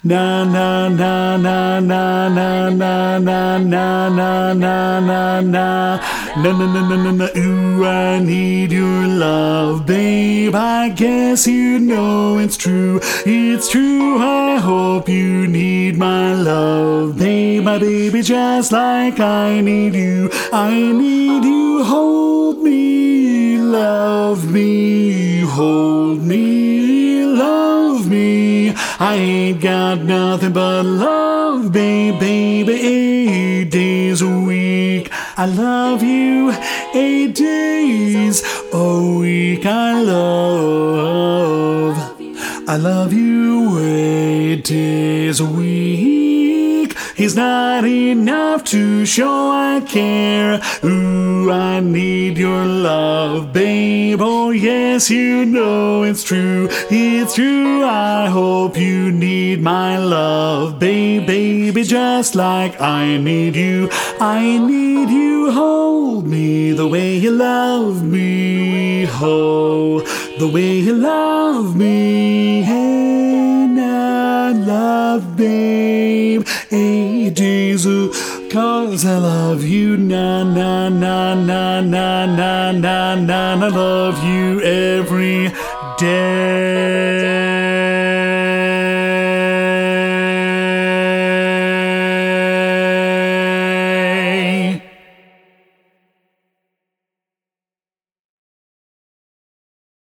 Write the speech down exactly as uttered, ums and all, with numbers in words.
Na na na na na na na na na na na na na na na na na na. Ooh, I need your love, babe. I guess you know it's true. It's true. I hope you need my love, babe. My baby, just like I need you. I need you. Hold me, love me, hold me, love me. I ain't got nothing but love, babe, baby, eight days a week. I love you, eight days a week. I love, I love you, eight days a week. He's not enough to show I care. Ooh, I need your love, babe. Oh yes, you know it's true. It's true. I hope you need my love, babe, baby, just like I need you. I need you. Hold me the way you love me. Oh, the way you love me. Hey, now love, babe. Eight days, uh, cause I love you. Na na na na na na na na. I love you every day.